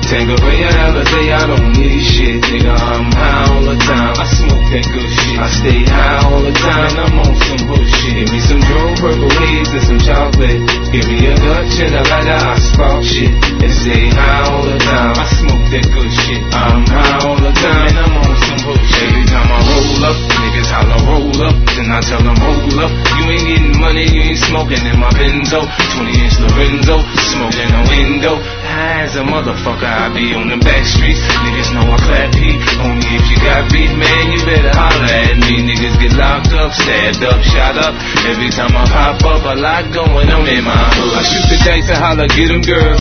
Tanqueray, Alizé, I don't need shit, nigga, I'm high all the time. I smoke that good shit. I stay high all the time, I'm on some bullshit. Give me some Joe Purple Haze and some chocolate. Give me a Dutch and a lighter, I spark shit. And stay high all the time. I smoke that good shit. I'm high all the time, and I'm on some bullshit. Every time I roll up, niggas holler roll up. Then I tell them hold up. You ain't getting money, you ain't smoking in my Benzo. 20-inch Lorenzo, smoking a window. High as a motherfucker, I be on the back streets. Niggas know I clap heat. Only if you got beef, man, you better holler at me. Niggas get locked up, stabbed up, shot up. Every time I pop up, a lot going on in my hood. I shoot the dice and holler, get 'em, girl.